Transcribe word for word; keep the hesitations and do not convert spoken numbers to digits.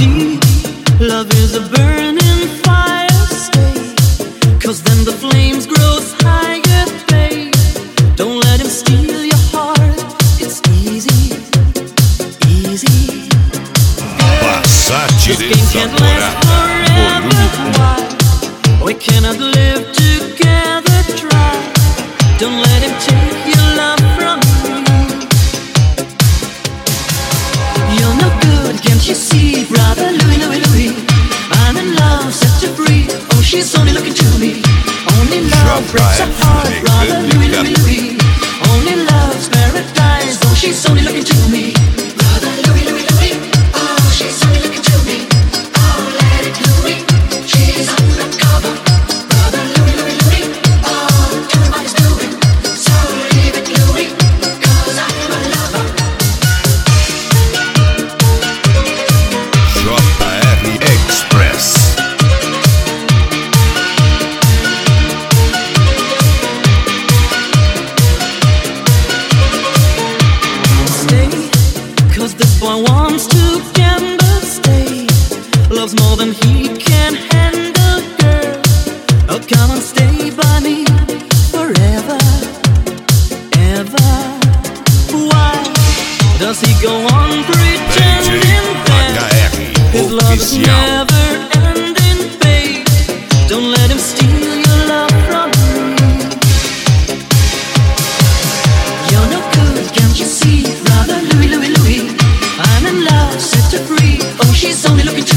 me. Love is a burning fire, stay, 'cause then the flames grows higher, babe. Don't let him steal your heart, it's easy, easy. This game can't last forever, why? We cannot live together, try. Don't let him take your love from me. You're no good, can't you see, brother Louie, Louie, Louie? I'm in love, set to free. Oh, she's only looking to me. Only love breaks a heart, brother Louie, Louie, Louie. Only love's paradise. Oh, she's only looking to me. Brother Louie, Louie, Louie. Oh, she's only looking to me. Oh, let it Louie. She's undercover. Brother Louie, Louie, Louie. Oh, do what he's doing. So leave it Louie, 'cause I'm a lover. J R Express. Stay, 'cause this boy wants to gamble, stay. Loves more than he can handle, girl. Oh, come on, stay by me forever, ever. Why does he go on pretending that his love is never ending, babe? Don't let him steal your love from me. You're no good, can't you see, brother Louie, Louie, Louie? I'm in love, set her free. Oh, she's only looking to